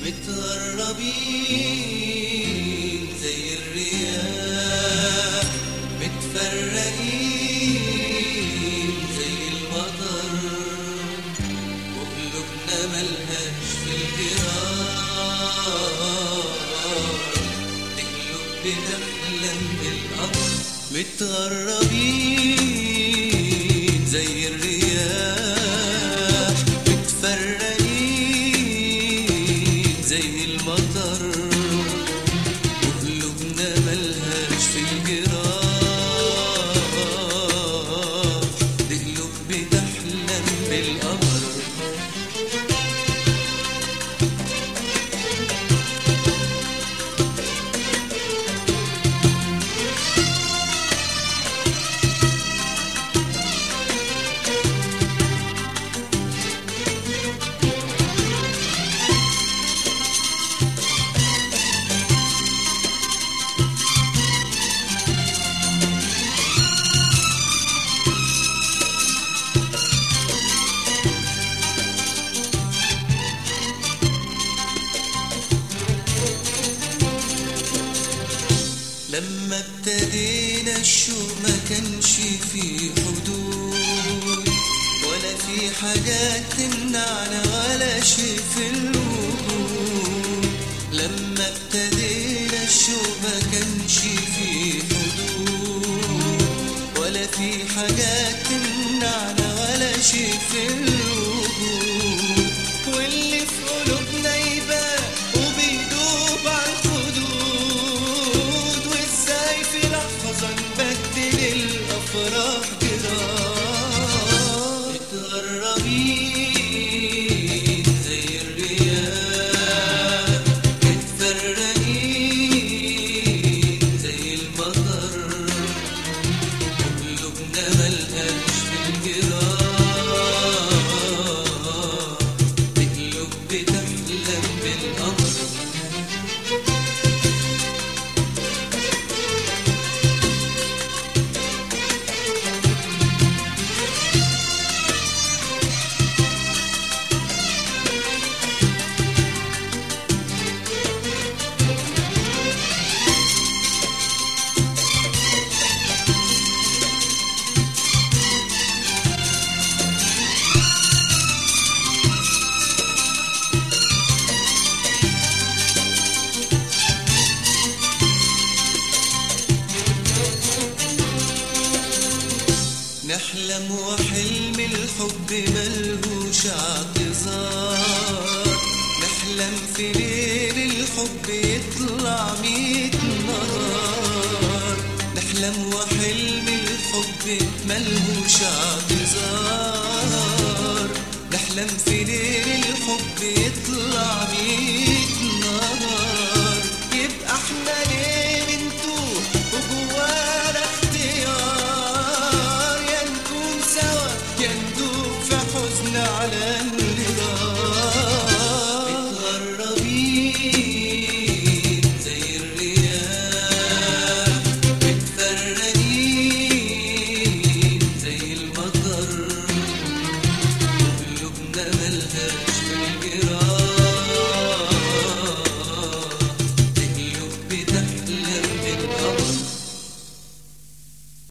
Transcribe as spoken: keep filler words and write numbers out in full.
متغربين زي الرياح، متفرقين زي المطر، وقلوبنا ملهاش في الجراح، تقلب بتحلم بالقمر. متغربين زي الرياح، متفرقين زي المطر، وقلوبنا ملهاش في الجراح، تقلب بتحلم بالقمر. لما ابتدينا الشوق ما كانش فيه حدود، ولا في حاجات تمنعنا ولا شيء في الوجود. لما ابتدينا الشوق ما كانش فيه حدود، ولا في حاجات تمنعنا ولا شيء في الوجود. واللي في قلوبنا يبان وبيدوب على الخدود، وازاي في لحظة نبدل الأفراح جراح. متغربين زي الرياح، متفرقين زي المطر، وقلوبنا ملهاش في الجراح، تقلب بتحلم بالقمر. نحلم وحلم الحب ملهوش اعتذار، نحلم في ليل الحب يطلع ميت نهار. نحلم وحلم الحب ملهوش اعتذار، نحلم في ليل الحب يطلع ميت نهار. يبقى احنا ليه بنتوه وجوانا اختيار، يا ندوب في حزن على